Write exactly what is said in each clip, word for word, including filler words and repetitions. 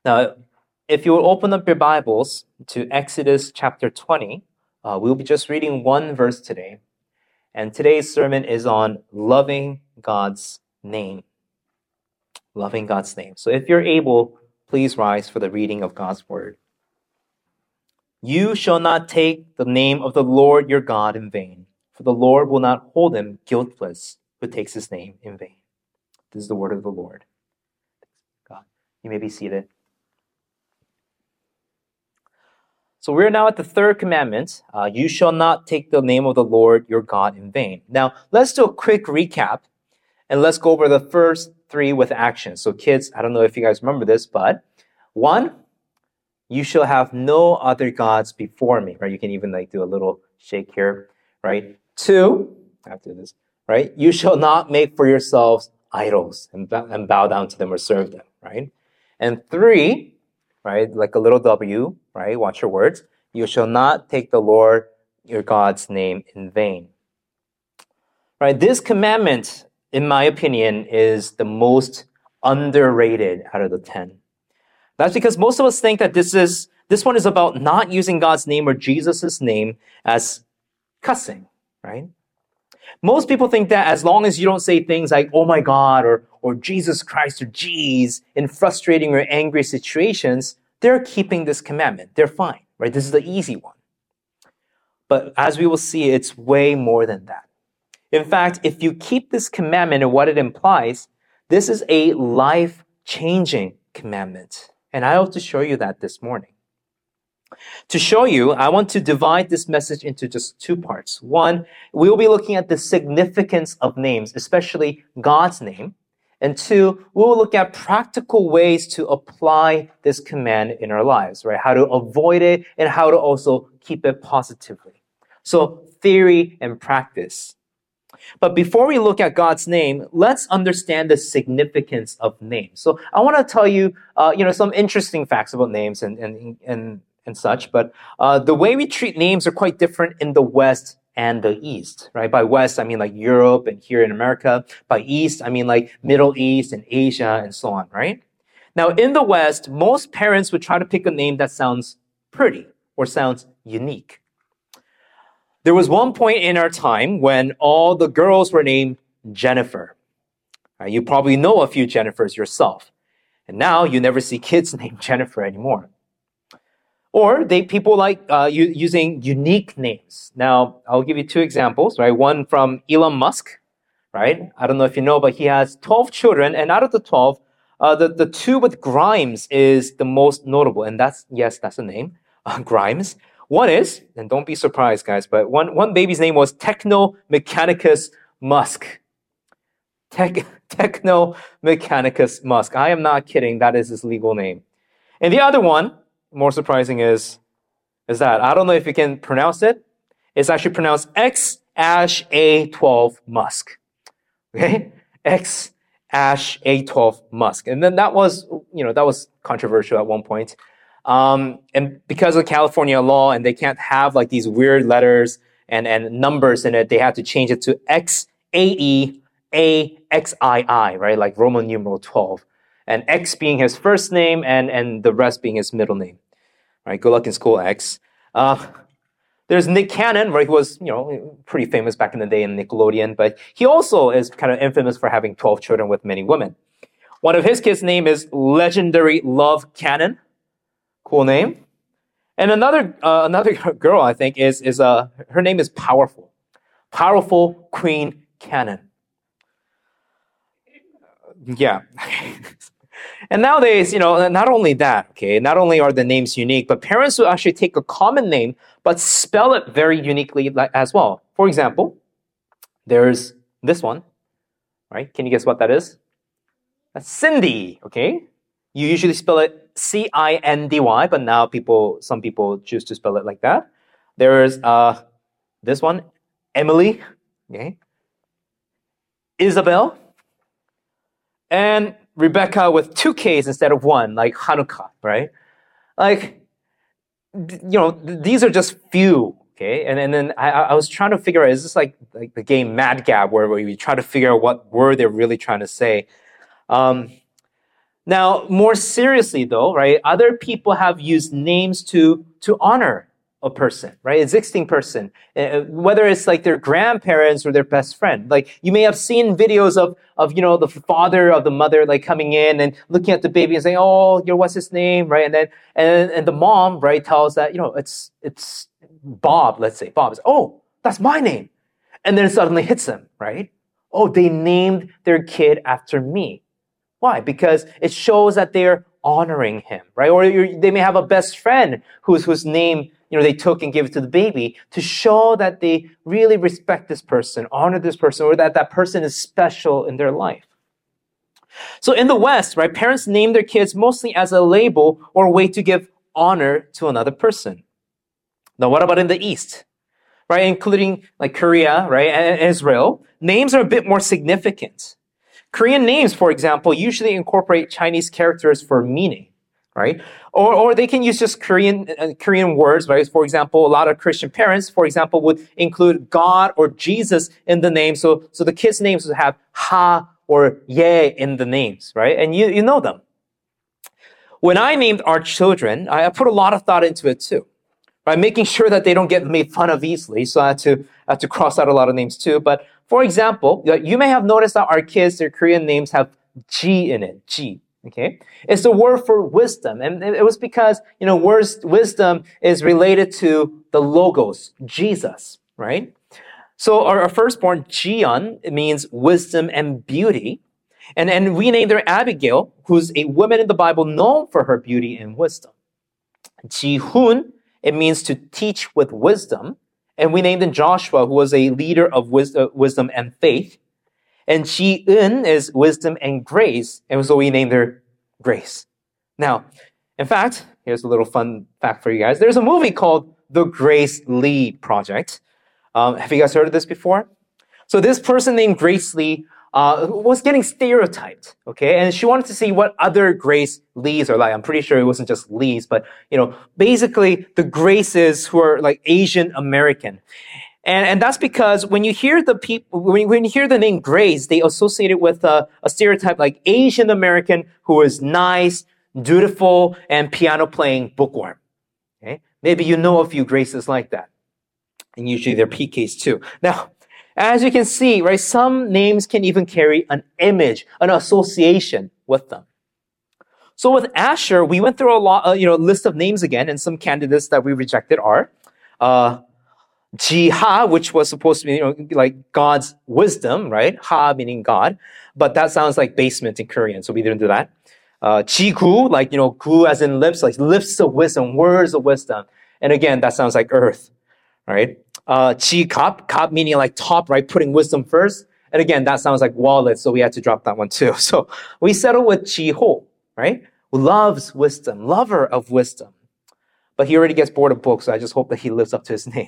Now, if you will open up your Bibles to Exodus chapter twenty, uh, we'll be just reading one verse today. And today's sermon is on loving God's name. Loving God's name. So if you're able, please rise for the reading of God's word. You shall not take the name of the Lord your God in vain, for the Lord will not hold him guiltless who takes his name in vain. This is the word of the Lord. God, you may be seated. So we're now at the third commandment. Uh, you shall not take the name of the Lord your God in vain. Now, let's do a quick recap, and let's go over the first three with action. So kids, I don't know if you guys remember this, but one, you shall have no other gods before me, right? You can even like do a little shake here, right? Two, after this, right? You shall not make for yourselves idols and bow, and bow down to them or serve them, right? And three, right? Like a little W, right? Watch your words. You shall not take the Lord your God's name in vain. Right? This commandment, in my opinion, is the most underrated out of the ten. That's because most of us think that this is this one is about not using God's name or Jesus' name as cussing, right? Most people think that as long as you don't say things like, oh my God, or, or Jesus Christ, or geez, in frustrating or angry situations, they're keeping this commandment. They're fine, right? This is the easy one. But as we will see, it's way more than that. In fact, if you keep this commandment and what it implies, this is a life-changing commandment. And I hope to show you that this morning. To show you, I want to divide this message into just two parts. One, we will be looking at the significance of names, especially God's name. And two, we will look at practical ways to apply this command in our lives, right? How to avoid it and how to also keep it positively. So theory and practice. But before we look at God's name, let's understand the significance of names. So I want to tell you, uh, you know, some interesting facts about names and and and, and such. But uh, the way we treat names are quite different in the West and the East, right? By West, I mean like Europe and here in America. By East, I mean like Middle East and Asia and so on, right? Now, in the West, most parents would try to pick a name that sounds pretty or sounds unique. There was one point in our time when all the girls were named Jennifer. Uh, you probably know a few Jennifers yourself. And now you never see kids named Jennifer anymore. Or they people like uh, u- using unique names. Now, I'll give you two examples, right? One from Elon Musk, right? I don't know if you know, but he has twelve children. And out of the twelve, uh, the, the two with Grimes is the most notable. And that's, yes, that's a name, uh, Grimes. One is, and don't be surprised, guys, but one, one baby's name was Techno Mechanicus Musk. Tech, Techno Mechanicus Musk. I am not kidding. That is his legal name. And the other one, more surprising, is, is that, I don't know if you can pronounce it. It's actually pronounced X A twelve Musk. Okay? X A twelve Musk. And then that was, you know, that was controversial at one point. Um, and because of California law, and they can't have like these weird letters and, and numbers in it, they had to change it to X A E A X I I, right? Like Roman numeral twelve. And X being his first name and, and the rest being his middle name. Right? Good luck in school, X. Uh, there's Nick Cannon, right? He was, you know, pretty famous back in the day in Nickelodeon, but he also is kind of infamous for having twelve children with many women. One of his kids' name is Legendary Love Cannon. Cool name. And another uh, another girl, I think, is is uh her name is Powerful. Powerful Queen Cannon. Yeah. And nowadays, you know, not only that, okay, not only are the names unique, but parents will actually take a common name but spell it very uniquely as well. For example, there's this one, right? Can you guess what that is? That's Cindy, okay? You usually spell it C I N D Y, but now people, some people choose to spell it like that. There's uh, this one, Emily, okay? Isabel, and Rebecca with two Ks instead of one, like Hanukkah, right? Like, you know, th- these are just few, okay? And, and then I, I was trying to figure out, is this like, like the game Mad Gab, where, where you try to figure out what word they're really trying to say? Um, Now, more seriously though, right, other people have used names to, to honor a person, right, existing person, uh, whether it's like their grandparents or their best friend. Like you may have seen videos of, of, you know, the father of the mother, like coming in and looking at the baby and saying, oh, you know, what's his name, right? And then, and, and the mom, right, tells that, you know, it's, it's Bob, let's say, Bob is, oh, that's my name. And then it suddenly hits them, right? Oh, they named their kid after me. Why? Because it shows that they're honoring him, right? Or you're, they may have a best friend whose whose name, you know, they took and gave it to the baby to show that they really respect this person, honor this person, or that that person is special in their life. So in the West, right, parents name their kids mostly as a label or a way to give honor to another person. Now, what about in the East? Right, including like Korea, right, and Israel, names are a bit more significant. Korean names, for example, usually incorporate Chinese characters for meaning, right? Or, or they can use just Korean uh, Korean words, right? For example, a lot of Christian parents, for example, would include God or Jesus in the name. So, so the kids' names would have Ha or Ye in the names, right? And you, you know them. When I named our children, I put a lot of thought into it too, right? Making sure that they don't get made fun of easily. So I had to, I had to cross out a lot of names too. But for example, you may have noticed that our kids, their Korean names have G in it, G. Okay, it's the word for wisdom, and it was because you know, words wisdom is related to the logos, Jesus, right? So our, our firstborn Jiyeon, it means wisdom and beauty, and and we named her Abigail, who's a woman in the Bible known for her beauty and wisdom. Jihoon, it means to teach with wisdom. And we named him Joshua, who was a leader of wisdom and faith. And Ji-eun is wisdom and grace. And so we named her Grace. Now, in fact, here's a little fun fact for you guys. There's a movie called The Grace Lee Project. Um, have you guys heard of this before? So this person named Grace Lee uh, was getting stereotyped, okay? And she wanted to see what other Grace Lees are like. I'm pretty sure it wasn't just Lees, but, you know, basically the Graces who are like Asian American. And, and that's because when you hear the people, when, when you hear the name Grace, they associate it with a, a stereotype like Asian American who is nice, dutiful, and piano playing bookworm. Okay? Maybe you know a few Graces like that. And usually they're P Ks too. Now, as you can see, right, some names can even carry an image, an association with them. So with Asher, we went through a lot, uh, you know, list of names again, and some candidates that we rejected are uh, Ji-ha, which was supposed to be, you know, like God's wisdom, right? Ha meaning God, but that sounds like basement in Korean, so we didn't do that. Uh, Ji-gu, like, you know, gu as in lips, like lips of wisdom, words of wisdom. And again, that sounds like earth, right? Uh, Ji-kap, kap meaning like top, right? Putting wisdom first. And again, that sounds like wallet, so we had to drop that one too. So we settled with Ji-ho, right? Who loves wisdom, lover of wisdom. But he already gets bored of books, so I just hope that he lives up to his name.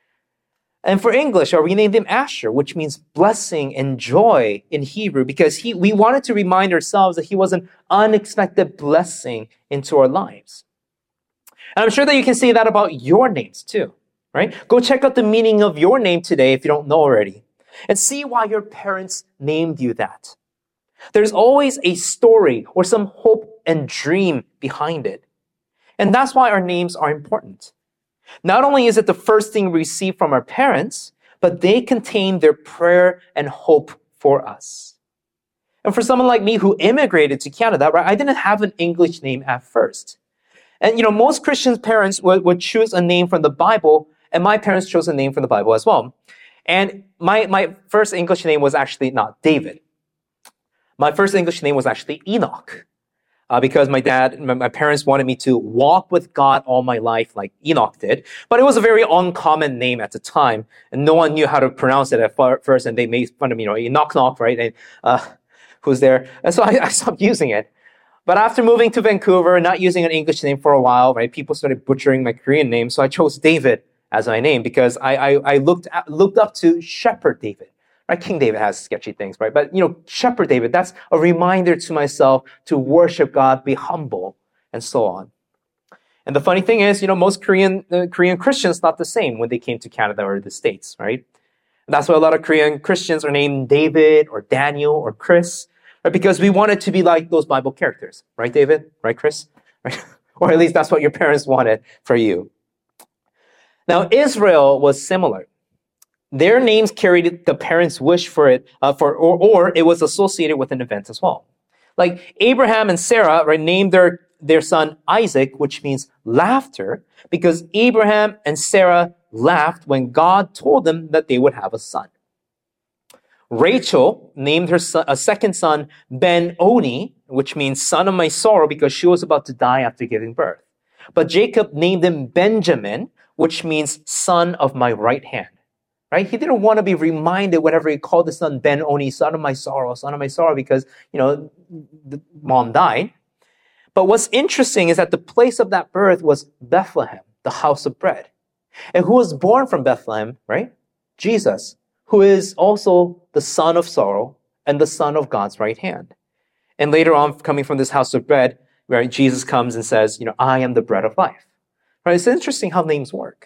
And for English, we named him Asher, which means blessing and joy in Hebrew, because he, we wanted to remind ourselves that he was an unexpected blessing into our lives. And I'm sure that you can say that about your names too, right? Go check out the meaning of your name today if you don't know already, and see why your parents named you that. There's always a story or some hope and dream behind it. And that's why our names are important. Not only is it the first thing we receive from our parents, but they contain their prayer and hope for us. And for someone like me who immigrated to Canada, right, I didn't have an English name at first. And, you know, most Christian parents would, would choose a name from the Bible, and my parents chose a name from the Bible as well. And my, my first English name was actually not David. My first English name was actually Enoch. Uh, because my dad, my, my parents wanted me to walk with God all my life like Enoch did. But it was a very uncommon name at the time. And no one knew how to pronounce it at first. And they made fun of me, you know, Enoch knock, right? And, uh, who's there? And so I, I stopped using it. But after moving to Vancouver, not using an English name for a while, right? People started butchering my Korean name. So I chose David as my name because I, I, I looked at, looked up to Shepherd David. Right? King David has sketchy things, right? But, you know, Shepherd David, that's a reminder to myself to worship God, be humble, and so on. And the funny thing is, you know, most Korean uh, Korean Christians thought the same when they came to Canada or the States, right? And that's why a lot of Korean Christians are named David or Daniel or Chris, right? Because we wanted to be like those Bible characters, right, David? Right, Chris? Right? Or at least that's what your parents wanted for you. Now, Israel was similar. Their names carried the parents' wish for it, uh, for or, or it was associated with an event as well. Like Abraham and Sarah, right, named their, their son Isaac, which means laughter, because Abraham and Sarah laughed when God told them that they would have a son. Rachel named her son, a second son Ben-Oni, which means son of my sorrow, because she was about to die after giving birth. But Jacob named him Benjamin, which means son of my right hand. Right? He didn't want to be reminded whenever he called his son Ben-Oni, son of my sorrow, son of my sorrow, because, you know, the mom died. But what's interesting is that the place of that birth was Bethlehem, the house of bread. And who was born from Bethlehem, right? Jesus, who is also the son of sorrow and the son of God's right hand. And later on, coming from this house of bread, right, Jesus comes and says, you know, I am the bread of life. Right? It's interesting how names work.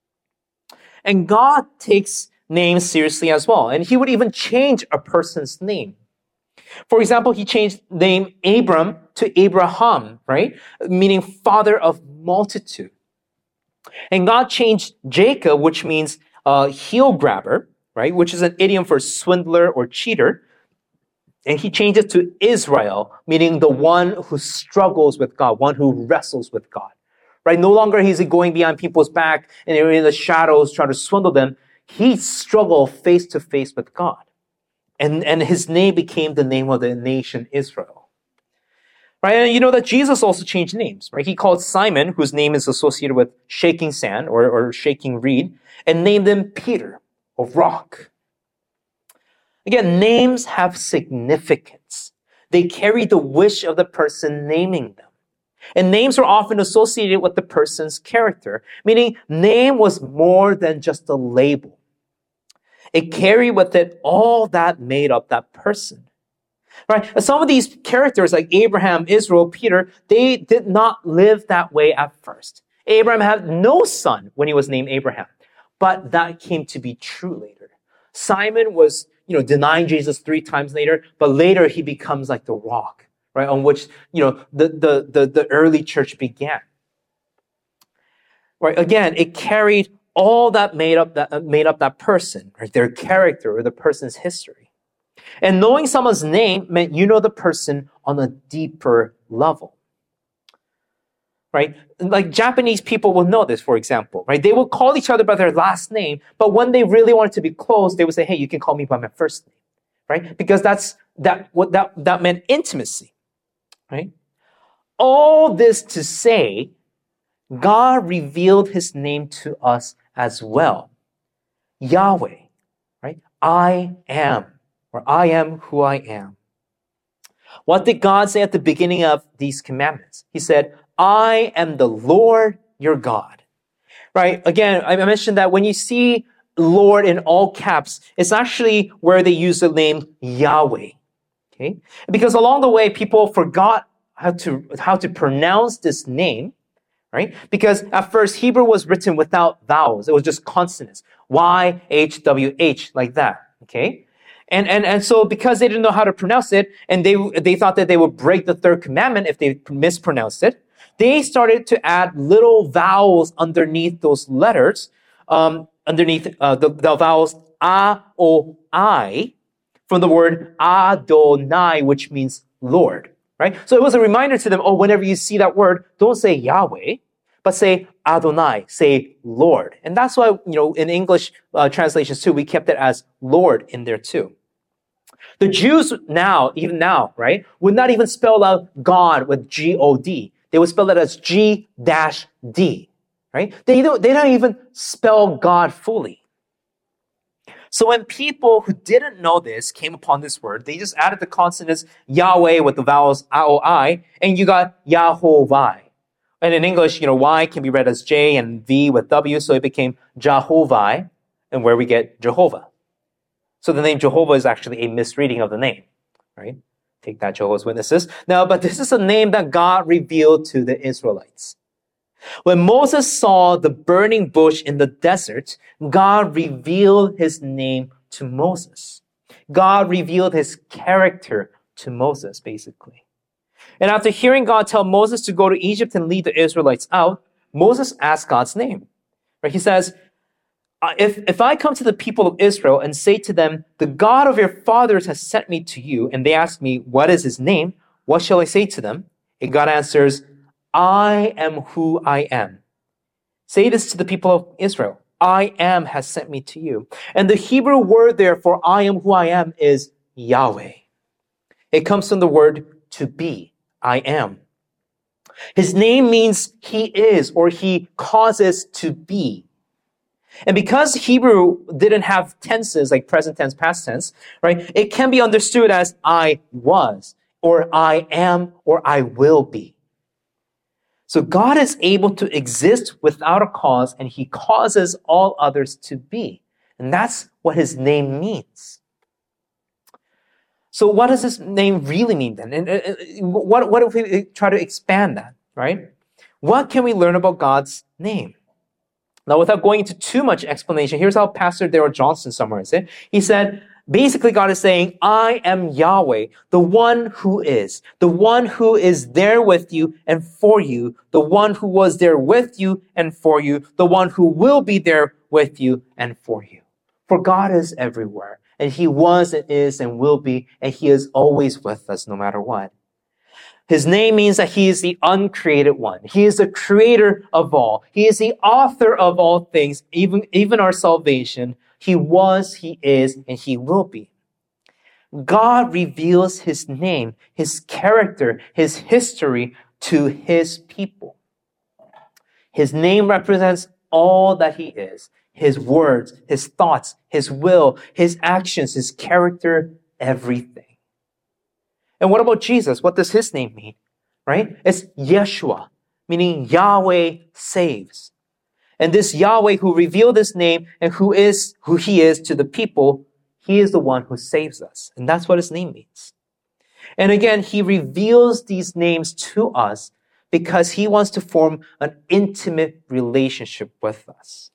And God takes names seriously as well. And he would even change a person's name. For example, he changed the name Abram to Abraham, right? Meaning father of multitude. And God changed Jacob, which means uh, heel grabber, right? Which is an idiom for swindler or cheater. And he changed it to Israel, meaning the one who struggles with God, one who wrestles with God. Right? No longer is he going behind people's back and in the shadows trying to swindle them. He struggled face to face with God. And, and his name became the name of the nation Israel. Right? And you know that Jesus also changed names, right? He called Simon, whose name is associated with shaking sand or, or shaking reed, and named him Peter, or rock. Again, names have significance. They carry the wish of the person naming them. And names are often associated with the person's character, meaning name was more than just a label. It carried with it all that made up that person. Right? And some of these characters like Abraham, Israel, Peter, they did not live that way at first. Abraham had no son when he was named Abraham, but that came to be true later. Simon was, you know, denying Jesus three times later, but later he becomes like the rock. Right, on which, you know, the, the, the, the early church began. Right, again, it carried all that made up that made up that person, right, their character or the person's history. And knowing someone's name meant you know the person on a deeper level. Right? Like Japanese people will know this, for example, right? They will call each other by their last name, but when they really wanted to be close, they would say, hey, you can call me by my first name, right? Because that's that what that that meant intimacy. Right? All this to say, God revealed his name to us as well. Yahweh, right? I am, or I am who I am. What did God say at the beginning of these commandments? He said, I am the Lord your God. Right? Again, I mentioned that when you see Lord in all caps, it's actually where they use the name Yahweh. Okay? Because along the way, people forgot how to, how to pronounce this name, right? Because at first, Hebrew was written without vowels. It was just consonants. Y, H, W, H, like that, okay? And, and, and so because they didn't know how to pronounce it, and they, they thought that they would break the third commandment if they mispronounced it, they started to add little vowels underneath those letters, um, underneath uh, the, the vowels A, O, I, from the word Adonai, which means Lord, right? So it was a reminder to them, oh, whenever you see that word, don't say Yahweh, but say Adonai, say Lord. And that's why, you know, in English uh, translations too, we kept it as Lord in there too. The Jews now, even now, right, would not even spell out God with G O D. They would spell it as G D, right? They don't, they don't even spell God fully. So when people who didn't know this came upon this word, they just added the consonants Yahweh with the vowels A O I, and you got Yahovah. And in English, you know, Y can be read as J and V with W, so it became Jehovah, and where we get Jehovah. So the name Jehovah is actually a misreading of the name, right? Take that, Jehovah's Witnesses. Now, but this is a name that God revealed to the Israelites. When Moses saw the burning bush in the desert, God revealed his name to Moses. God revealed his character to Moses, basically. And after hearing God tell Moses to go to Egypt and lead the Israelites out, Moses asked God's name. Right? He says, if, if I come to the people of Israel and say to them, the God of your fathers has sent me to you, and they ask me, what is his name? What shall I say to them? And God answers, I am who I am. Say this to the people of Israel. I am has sent me to you. And the Hebrew word there for I am who I am is Yahweh. It comes from the word to be. I am. His name means he is, or he causes to be. And because Hebrew didn't have tenses like present tense, past tense, right? It can be understood as I was, or I am, or I will be. So God is able to exist without a cause, and he causes all others to be. And that's what his name means. So what does his name really mean then? And uh, what, what if we try to expand that, right? What can we learn about God's name? Now, without going into too much explanation, here's how Pastor Darrell Johnson summarized it. He said, basically, God is saying, I am Yahweh, the one who is, the one who is there with you and for you, the one who was there with you and for you, the one who will be there with you and for you. For God is everywhere, and he was and is and will be, and he is always with us no matter what. His name means that he is the uncreated one. He is the creator of all. He is the author of all things, even, even our salvation. He was, he is, and he will be. God reveals his name, his character, his history to his people. His name represents all that he is. His words, his thoughts, his will, his actions, his character, everything. And what about Jesus? What does his name mean? Right? It's Yeshua, meaning Yahweh saves. And this Yahweh who revealed his name and who is who he is to the people, he is the one who saves us. And that's what his name means. And again, he reveals these names to us because he wants to form an intimate relationship with us.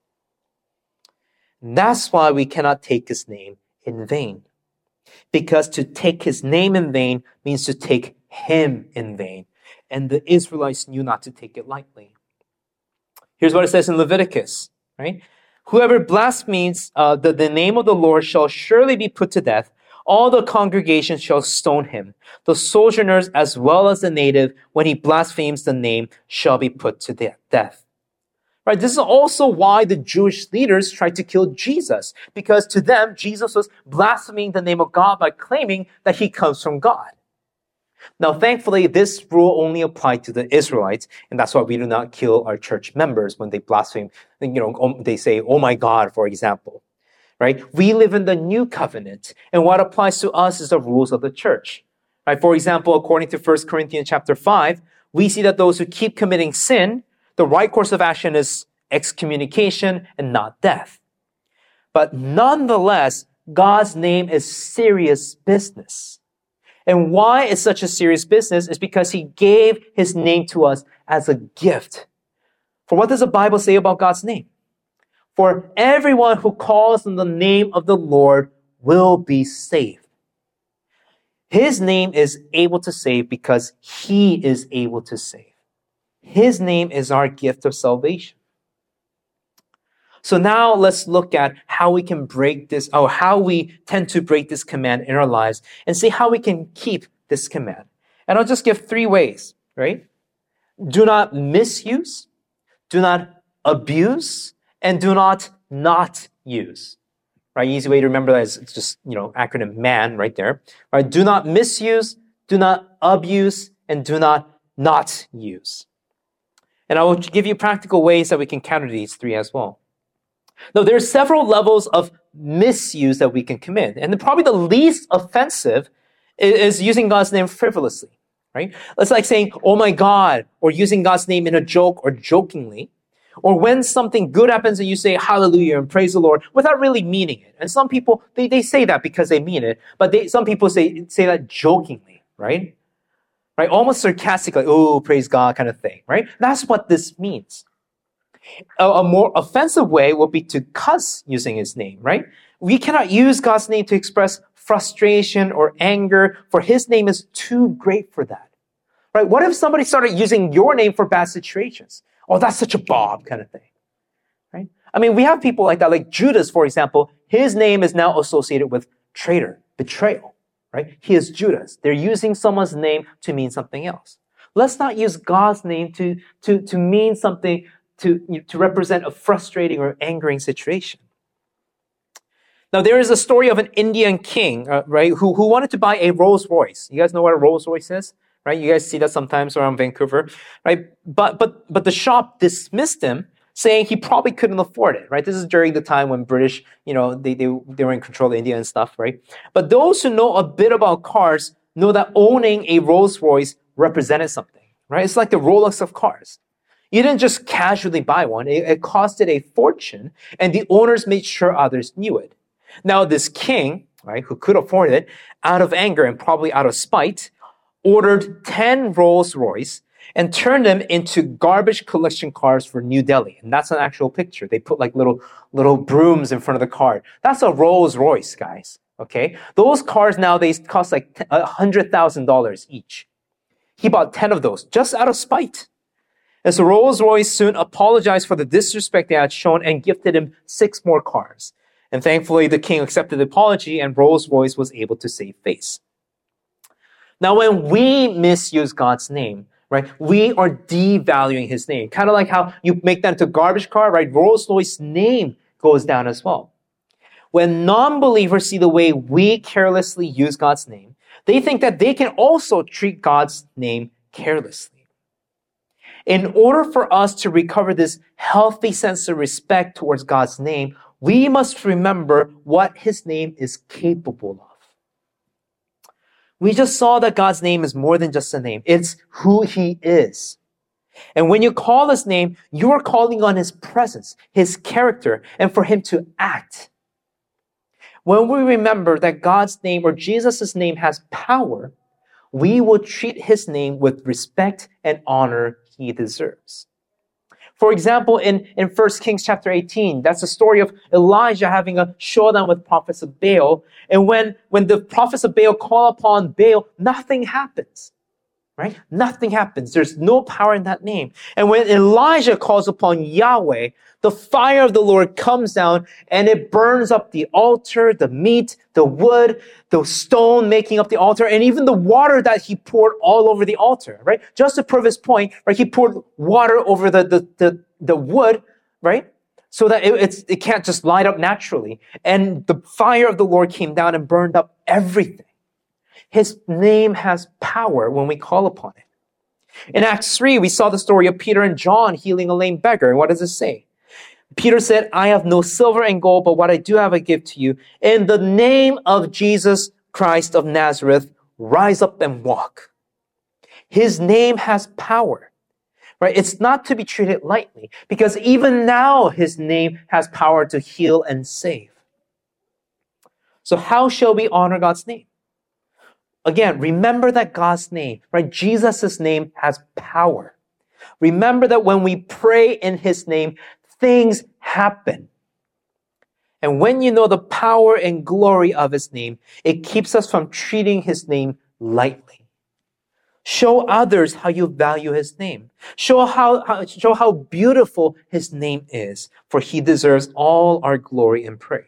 And that's why we cannot take his name in vain. Because to take his name in vain means to take him in vain. And the Israelites knew not to take it lightly. Here's what it says in Leviticus, right? Whoever blasphemes uh, the, the name of the Lord shall surely be put to death. All the congregation shall stone him. The sojourners as well as the native, when he blasphemes the name, shall be put to de- death. Right? This is also why the Jewish leaders tried to kill Jesus, because to them, Jesus was blaspheming the name of God by claiming that he comes from God. Now, thankfully, this rule only applied to the Israelites, and that's why we do not kill our church members when they blaspheme. You know, they say, "Oh my God," for example. Right? We live in the new covenant, and what applies to us is the rules of the church. Right? For example, according to First Corinthians chapter five, we see that those who keep committing sin, the right course of action is excommunication and not death. But nonetheless, God's name is serious business. And why it's such a serious business is because he gave his name to us as a gift. For what does the Bible say about God's name? For everyone who calls on the name of the Lord will be saved. His name is able to save because he is able to save. His name is our gift of salvation. So now let's look at how we can break this, or how we tend to break this command in our lives, and see how we can keep this command. And I'll just give three ways, right? Do not misuse, do not abuse, and do not not use. Right? Easy way to remember that is it's just, you know, acronym MAN right there. Right? Do not misuse, do not abuse, and do not not use. And I will give you practical ways that we can counter these three as well. Now, there are several levels of misuse that we can commit. And probably the least offensive is using God's name frivolously, right? It's like saying, "Oh my God," or using God's name in a joke or jokingly. Or when something good happens and you say hallelujah and praise the Lord without really meaning it. And some people, they, they say that because they mean it. But they, some people say, say that jokingly, right? Right? Almost sarcastically, "Oh, praise God," kind of thing, right? That's what this means. A, a more offensive way would be to cuss using his name, right? We cannot use God's name to express frustration or anger, for his name is too great for that. Right? What if somebody started using your name for bad situations? Oh, that's such a Bob kind of thing. Right? I mean, we have people like that, like Judas, for example. His name is now associated with traitor, betrayal. Right? He is Judas. They're using someone's name to mean something else. Let's not use God's name to, to, to mean something, to, to represent a frustrating or angering situation. Now, there is a story of an Indian king, uh, right, who, who wanted to buy a Rolls Royce. You guys know what a Rolls Royce is? Right? You guys see that sometimes around Vancouver, right? But, but, but the shop dismissed him, saying he probably couldn't afford it, right? This is during the time when British, you know, they, they, they were in control of India and stuff, right? But those who know a bit about cars know that owning a Rolls Royce represented something, right? It's like the Rolex of cars. You didn't just casually buy one. It, it costed a fortune, and the owners made sure others knew it. Now, this king, right, who could afford it, out of anger and probably out of spite, ordered ten Rolls Royce and turned them into garbage collection cars for New Delhi. And that's an actual picture. They put like little, little brooms in front of the car. That's a Rolls Royce, guys. Okay? Those cars nowadays cost like one hundred thousand dollars each. He bought ten of those just out of spite. And so Rolls Royce soon apologized for the disrespect they had shown and gifted him six more cars. And thankfully, the king accepted the apology and Rolls Royce was able to save face. Now, when we misuse God's name, right, we are devaluing his name. Kind of like how you make that into a garbage car, right? Rolls Royce's name goes down as well. When non-believers see the way we carelessly use God's name, they think that they can also treat God's name carelessly. In order for us to recover this healthy sense of respect towards God's name, we must remember what his name is capable of. We just saw that God's name is more than just a name. It's who he is. And when you call his name, you are calling on his presence, his character, and for him to act. When we remember that God's name or Jesus' name has power, we will treat his name with respect and honor he deserves. For example, in, in First Kings chapter eighteen, that's the story of Elijah having a showdown with prophets of Baal. And when, when the prophets of Baal call upon Baal, nothing happens. Right? Nothing happens. There's no power in that name. And when Elijah calls upon Yahweh, the fire of the Lord comes down and it burns up the altar, the meat, the wood, the stone making up the altar, and even the water that he poured all over the altar, right? Just to prove his point, right? He poured water over the, the, the, the wood, right? So that it, it's, it can't just light up naturally. And the fire of the Lord came down and burned up everything. His name has power when we call upon it. In Acts three, we saw the story of Peter and John healing a lame beggar. And what does it say? Peter said, I have no silver and gold, but what I do have I give to you. In the name of Jesus Christ of Nazareth, rise up and walk. His name has power, right? It's not to be treated lightly because even now his name has power to heal and save. So how shall we honor God's name? Again, remember that God's name, right? Jesus' name has power. Remember that when we pray in his name, things happen. And when you know the power and glory of his name, it keeps us from treating his name lightly. Show others how you value his name. Show how, how, show how beautiful his name is, for he deserves all our glory and praise.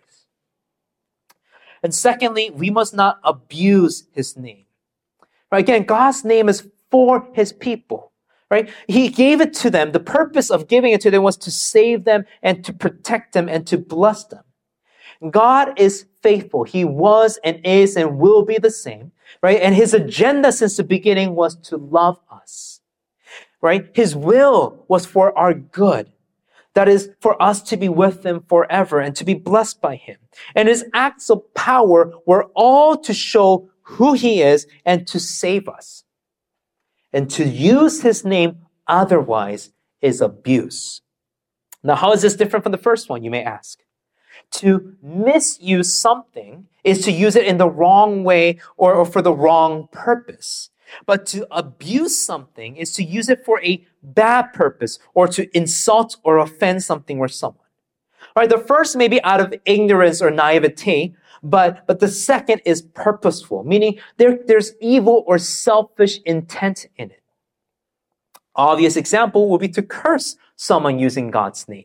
And secondly, we must not abuse his name. Right? Again, God's name is for his people. Right? He gave it to them. The purpose of giving it to them was to save them and to protect them and to bless them. God is faithful. He was and is and will be the same. Right? And his agenda since the beginning was to love us. Right? His will was for our good. That is, for us to be with him forever and to be blessed by him. And his acts of power were all to show who he is and to save us. And to use his name otherwise is abuse. Now, how is this different from the first one, you may ask? To misuse something is to use it in the wrong way or, or for the wrong purpose. But to abuse something is to use it for a bad purpose or to insult or offend something or someone. All right, the first may be out of ignorance or naivete, But, but the second is purposeful, meaning there, there's evil or selfish intent in it. Obvious example would be to curse someone using God's name.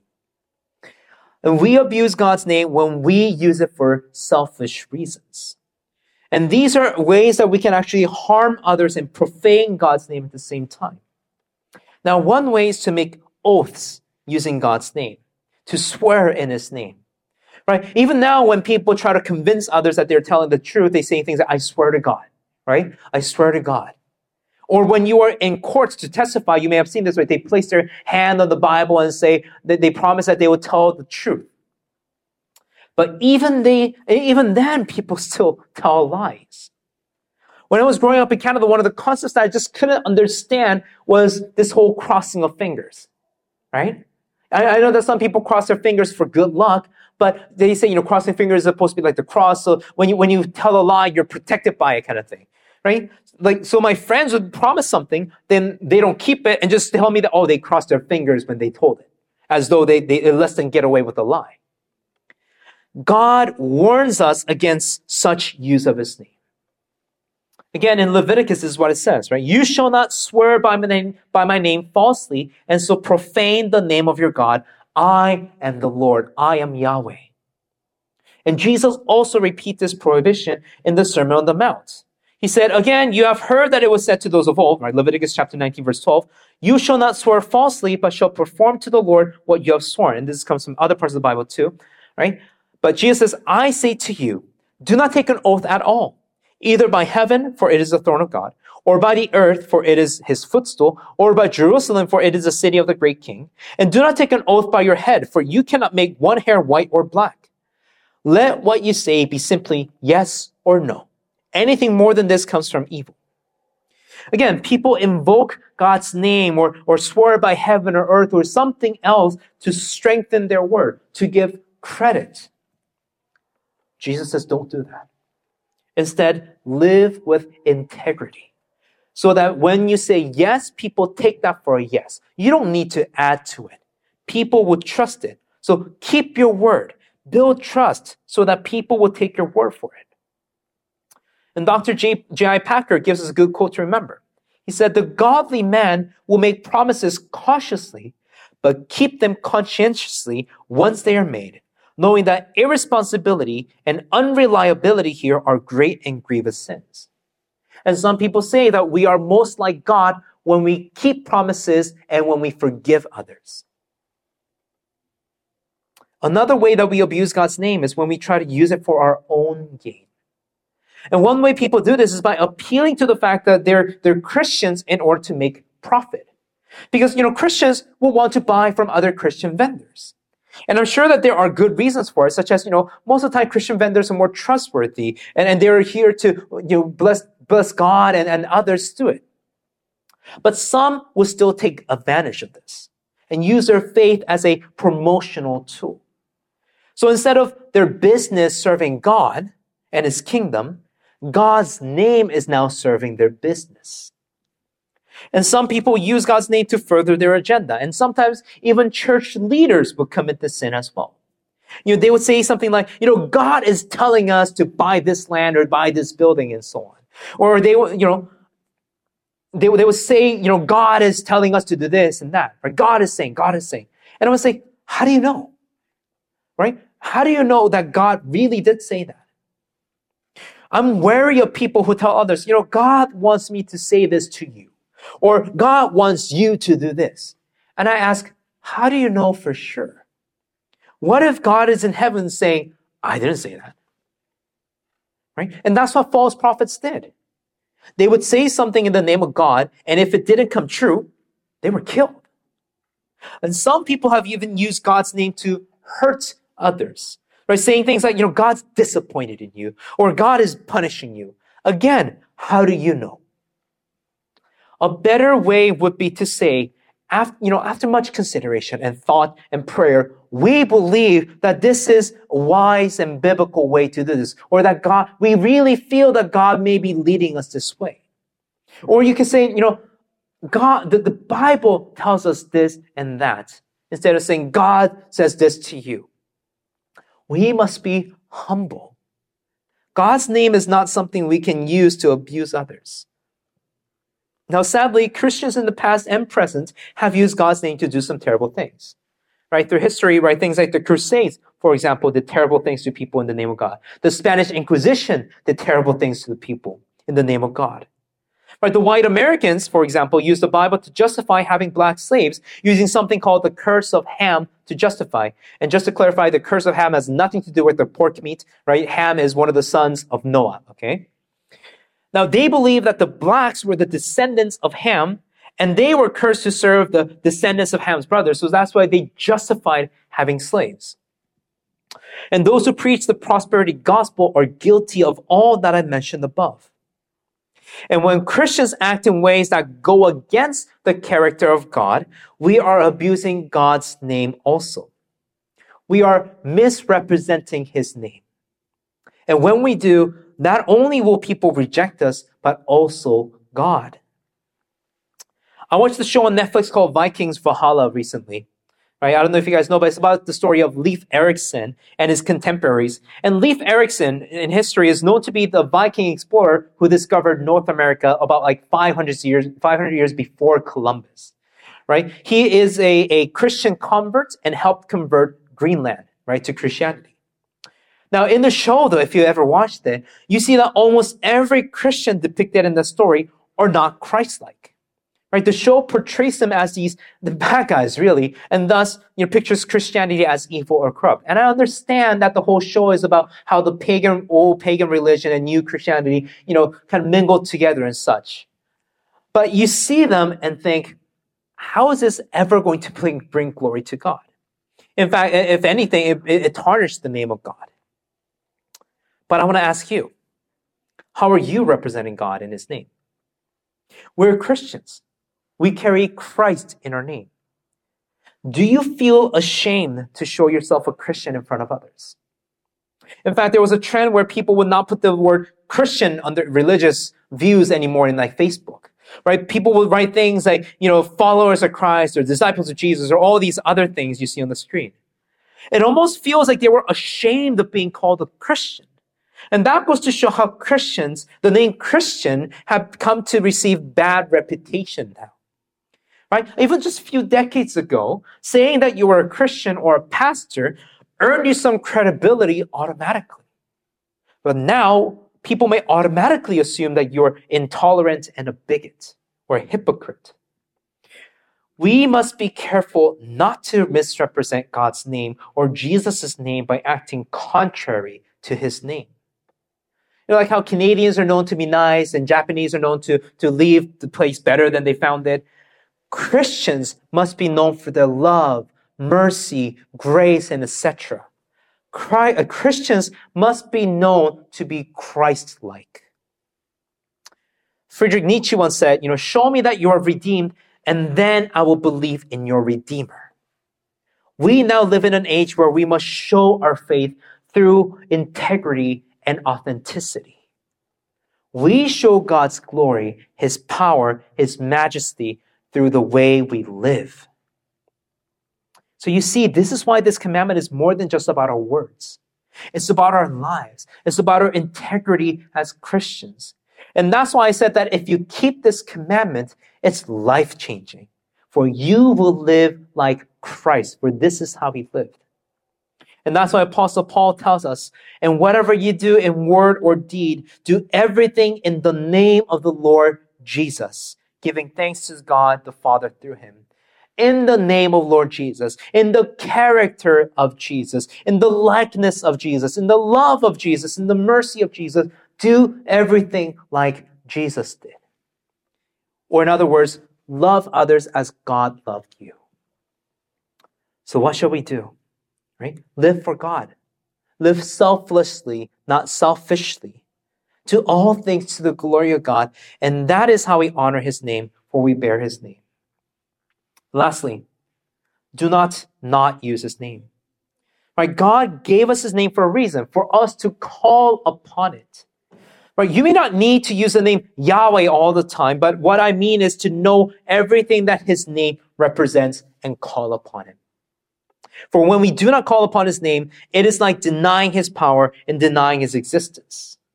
And we abuse God's name when we use it for selfish reasons. And these are ways that we can actually harm others and profane God's name at the same time. Now, one way is to make oaths using God's name, to swear in His name. Right? Even now, when people try to convince others that they're telling the truth, they say things like, I swear to God, right? I swear to God. Or when you are in courts to testify, you may have seen this, right? They place their hand on the Bible and say that they promise that they will tell the truth. But even they, even then, people still tell lies. When I was growing up in Canada, one of the concepts that I just couldn't understand was this whole crossing of fingers, right? I, I know that some people cross their fingers for good luck, but they say, you know, crossing fingers is supposed to be like the cross. So when you, when you tell a lie, you're protected by it kind of thing, right? Like, so my friends would promise something, then they don't keep it and just tell me that, oh, they crossed their fingers when they told it, as though they, they let them get away with a lie. God warns us against such use of His name. Again, in Leviticus, this is what it says, right? You shall not swear by my name, by my name falsely, and so profane the name of your God. I am the Lord. I am Yahweh. And Jesus also repeats this prohibition in the Sermon on the Mount. He said, again, you have heard that it was said to those of old, right? Leviticus chapter nineteen, verse twelve, you shall not swear falsely, but shall perform to the Lord what you have sworn. And this comes from other parts of the Bible too, right? But Jesus says, I say to you, do not take an oath at all, either by heaven, for it is the throne of God, or by the earth, for it is His footstool, or by Jerusalem, for it is the city of the great King. And do not take an oath by your head, for you cannot make one hair white or black. Let what you say be simply yes or no. Anything more than this comes from evil. Again, people invoke God's name or, or swear by heaven or earth or something else to strengthen their word, to give credit. Jesus says, don't do that. Instead, live with integrity so that when you say yes, people take that for a yes. You don't need to add to it. People will trust it. So keep your word. Build trust so that people will take your word for it. And Doctor J I Packer gives us a good quote to remember. He said, the godly man will make promises cautiously, but keep them conscientiously once they are made, knowing that irresponsibility and unreliability here are great and grievous sins. And some people say that we are most like God when we keep promises and when we forgive others. Another way that we abuse God's name is when we try to use it for our own gain. And one way people do this is by appealing to the fact that they're, they're Christians in order to make profit. Because, you know, Christians will want to buy from other Christian vendors. And I'm sure that there are good reasons for it, such as, you know, most of the time Christian vendors are more trustworthy and, and they're here to, you know, bless, bless God and, and others do it. But some will still take advantage of this and use their faith as a promotional tool. So instead of their business serving God and His kingdom, God's name is now serving their business. And some people use God's name to further their agenda. And sometimes even church leaders will commit this sin as well. You know, they would say something like, you know, God is telling us to buy this land or buy this building and so on. Or they would, you know, they, they would say, you know, God is telling us to do this and that. Or God is saying, God is saying. And I would say, how do you know? Right? How do you know that God really did say that? I'm wary of people who tell others, you know, God wants me to say this to you. Or God wants you to do this. And I ask, how do you know for sure? What if God is in heaven saying, I didn't say that? Right? And that's what false prophets did. They would say something in the name of God, and if it didn't come true, they were killed. And some people have even used God's name to hurt others. Right? Saying things like, you know, God's disappointed in you, or God is punishing you. Again, how do you know? A better way would be to say, after, you know, after much consideration and thought and prayer, we believe that this is a wise and biblical way to do this, or that God, we really feel that God may be leading us this way. Or you can say, you know, God, the, the Bible tells us this and that, instead of saying, God says this to you. We must be humble God's name is not something we can use to abuse others. Now, sadly, Christians in the past and present have used God's name to do some terrible things. Right? Through history, right, things like the Crusades, for example, did terrible things to people in the name of God. The Spanish Inquisition did terrible things to the people in the name of God. Right? The white Americans, for example, used the Bible to justify having black slaves, using something called the curse of Ham to justify. And just to clarify, the curse of Ham has nothing to do with the pork meat, right? Ham is one of the sons of Noah, okay? Now, they believe that the blacks were the descendants of Ham, and they were cursed to serve the descendants of Ham's brothers. So that's why they justified having slaves. And those who preach the prosperity gospel are guilty of all that I mentioned above. And when Christians act in ways that go against the character of God, we are abusing God's name also. We are misrepresenting his name. And when we do, not only will people reject us, but also God. I watched the show on Netflix called Vikings Valhalla recently. Right? I don't know if you guys know, but it's about the story of Leif Erikson and his contemporaries. And Leif Erikson in history is known to be the Viking explorer who discovered North America about like five hundred years, five hundred years before Columbus. Right? He is a, a Christian convert and helped convert Greenland, right, to Christianity. Now, in the show, though, if you ever watched it, you see that almost every Christian depicted in the story are not Christ-like. Right? The show portrays them as these, the bad guys, really, and thus, you know, pictures Christianity as evil or corrupt. And I understand that the whole show is about how the pagan, old pagan religion and new Christianity, you know, kind of mingled together and such. But you see them and think, how is this ever going to bring, bring glory to God? In fact, if anything, it, it, it tarnished the name of God. But I want to ask you, how are you representing God in his name? We're Christians. We carry Christ in our name. Do you feel ashamed to show yourself a Christian in front of others? In fact, there was a trend where people would not put the word Christian under religious views anymore in like Facebook, right? People would write things like, you know, followers of Christ or disciples of Jesus or all these other things you see on the screen. It almost feels like they were ashamed of being called a Christian. And that goes to show how Christians, the name Christian, have come to receive bad reputation now. Right? Even just a few decades ago, saying that you were a Christian or a pastor earned you some credibility automatically. But now, people may automatically assume that you're intolerant and a bigot or a hypocrite. We must be careful not to misrepresent God's name or Jesus' name by acting contrary to his name. You know, like how Canadians are known to be nice and Japanese are known to, to leave the place better than they found it. Christians must be known for their love, mercy, grace, and et cetera. Christians must be known to be Christ-like. Friedrich Nietzsche once said, you know, show me that you are redeemed, and then I will believe in your Redeemer. We now live in an age where we must show our faith through integrity and authenticity. We show God's glory, his power, his majesty, through the way we live. So you see, this is why this commandment is more than just about our words. It's about our lives. It's about our integrity as Christians. And that's why I said that if you keep this commandment, it's life-changing. For you will live like Christ, for this is how he lived. And that's why Apostle Paul tells us, and whatever you do in word or deed, do everything in the name of the Lord Jesus, giving thanks to God the Father through him. In the name of Lord Jesus, in the character of Jesus, in the likeness of Jesus, in the love of Jesus, in the mercy of Jesus, do everything like Jesus did. Or in other words, love others as God loved you. So what shall we do? Right? Live for God. Live selflessly, not selfishly. Do all things to the glory of God, and that is how we honor his name, for we bear his name. Lastly, do not not use his name. Right? God gave us his name for a reason, for us to call upon it. Right? You may not need to use the name Yahweh all the time, but what I mean is to know everything that his name represents and call upon him. For when we do not call upon his name, it is like denying his power and denying his existence.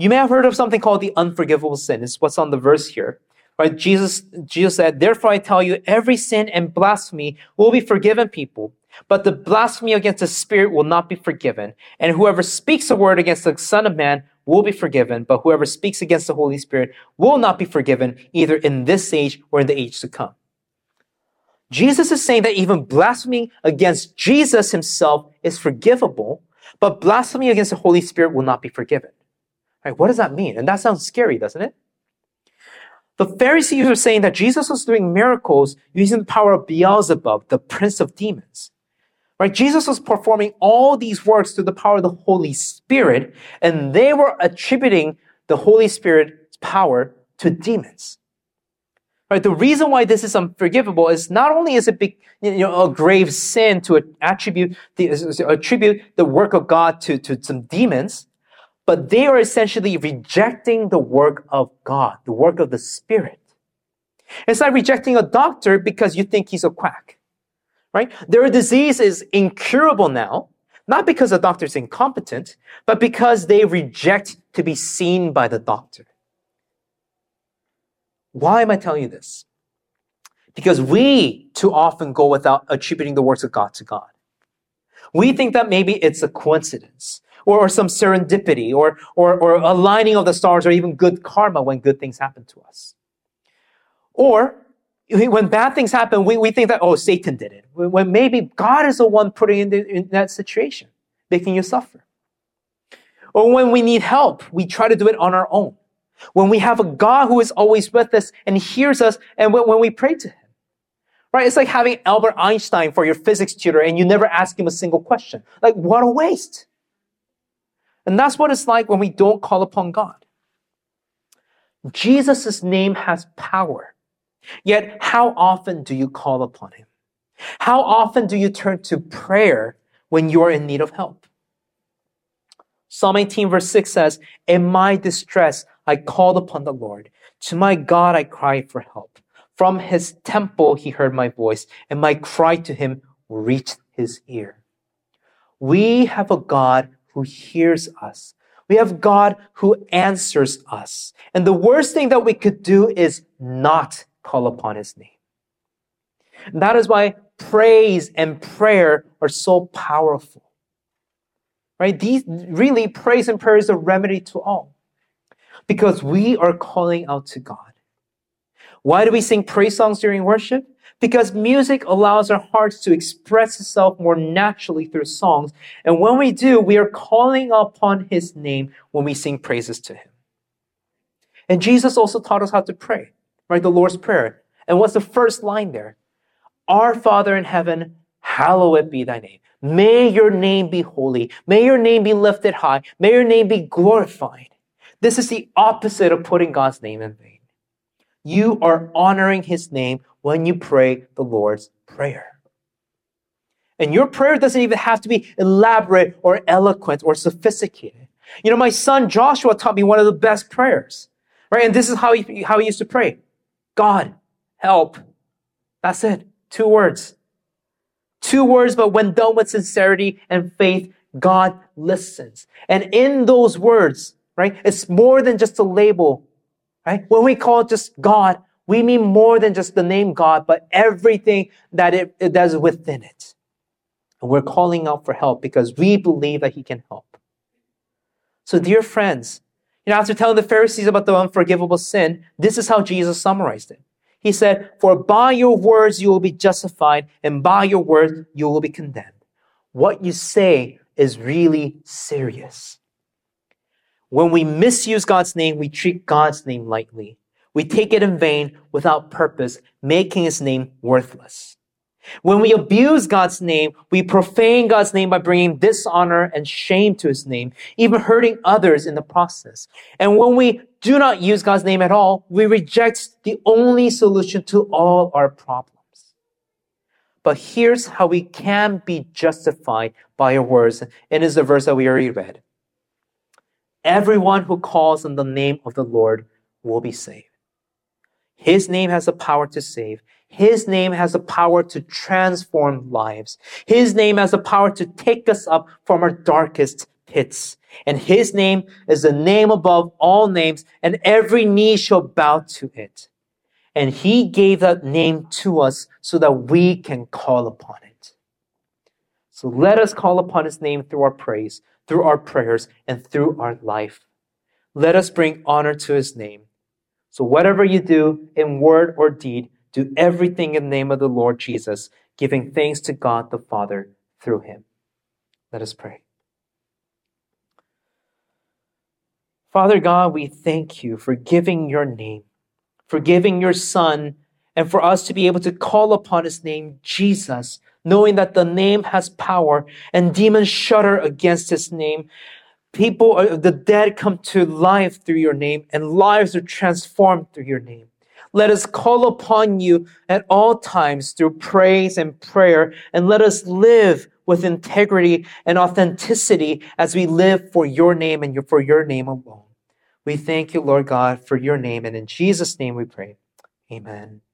You may have heard of something called the unforgivable sin. It's what's on the verse here. Right? Jesus, Jesus said, therefore I tell you, every sin and blasphemy will be forgiven people, but the blasphemy against the Spirit will not be forgiven. And whoever speaks a word against the Son of Man will be forgiven, but whoever speaks against the Holy Spirit will not be forgiven, either in this age or in the age to come. Jesus is saying that even blasphemy against Jesus himself is forgivable, but blasphemy against the Holy Spirit will not be forgiven. Right? What does that mean? And that sounds scary, doesn't it? The Pharisees were saying that Jesus was doing miracles using the power of Beelzebub, the prince of demons. Right? Jesus was performing all these works through the power of the Holy Spirit, and they were attributing the Holy Spirit's power to demons. Right? The reason why this is unforgivable is not only is it big, you know, a grave sin to attribute the, attribute the work of God to, to some demons, but they are essentially rejecting the work of God, the work of the Spirit. It's like rejecting a doctor because you think he's a quack. Right? Their disease is incurable now, not because the doctor is incompetent, but because they reject to be seen by the doctor. Why am I telling you this? Because we too often go without attributing the works of God to God. We think that maybe it's a coincidence, or, or some serendipity, or, or, or aligning of the stars, or even good karma when good things happen to us. Or when bad things happen, we, we think that, oh, Satan did it. When maybe God is the one putting in, the, in that situation, making you suffer. Or when we need help, we try to do it on our own. When we have a God who is always with us and hears us, and when, when we pray to him. Right? It's like having Albert Einstein for your physics tutor and you never ask him a single question. Like, what a waste. And that's what it's like when we don't call upon God. Jesus' name has power. Yet, how often do you call upon him? How often do you turn to prayer when you are in need of help? Psalm eighteen verse six says, in my distress, I called upon the Lord. To my God, I cried for help. From his temple, he heard my voice, and my cry to him reached his ear. We have a God who hears us. We have God who answers us. And the worst thing that we could do is not call upon his name. And that is why praise and prayer are so powerful. Right? These really, praise and prayer is a remedy to all. Because we are calling out to God. Why do we sing praise songs during worship? Because music allows our hearts to express itself more naturally through songs. And when we do, we are calling upon his name when we sing praises to him. And Jesus also taught us how to pray, right? The Lord's Prayer. And what's the first line there? Our Father in heaven, hallowed be thy name. May your name be holy. May your name be lifted high. May your name be glorified. This is the opposite of putting God's name in vain. You are honoring his name when you pray the Lord's Prayer. And your prayer doesn't even have to be elaborate or eloquent or sophisticated. You know, my son Joshua taught me one of the best prayers, right? And this is how he, how he used to pray. God, help. That's it. Two words. Two words, but when done with sincerity and faith, God listens. And in those words, right, it's more than just a label. Right? When we call it just God, we mean more than just the name God, but everything that it, it does within it. And we're calling out for help because we believe that he can help. So dear friends, you know, after telling the Pharisees about the unforgivable sin, this is how Jesus summarized it. He said, for by your words you will be justified, and by your words you will be condemned. What you say is really serious. When we misuse God's name, we treat God's name lightly. We take it in vain without purpose, making his name worthless. When we abuse God's name, we profane God's name by bringing dishonor and shame to his name, even hurting others in the process. And when we do not use God's name at all, we reject the only solution to all our problems. But here's how we can be justified by our words, and it is the verse that we already read. Everyone who calls on the name of the Lord will be saved. His name has the power to save. His name has the power to transform lives. His name has the power to take us up from our darkest pits. And his name is the name above all names, and every knee shall bow to it. And he gave that name to us so that we can call upon it. So let us call upon his name through our praise, through our prayers, and through our life. Let us bring honor to his name. So whatever you do in word or deed, do everything in the name of the Lord Jesus, giving thanks to God the Father through him. Let us pray. Father God, we thank you for giving your name, for giving your Son, and for us to be able to call upon his name, Jesus, knowing that the name has power and demons shudder against his name. People, the dead come to life through your name, and lives are transformed through your name. Let us call upon you at all times through praise and prayer, and let us live with integrity and authenticity as we live for your name and for your name alone. We thank you, Lord God, for your name, and in Jesus' name we pray. Amen.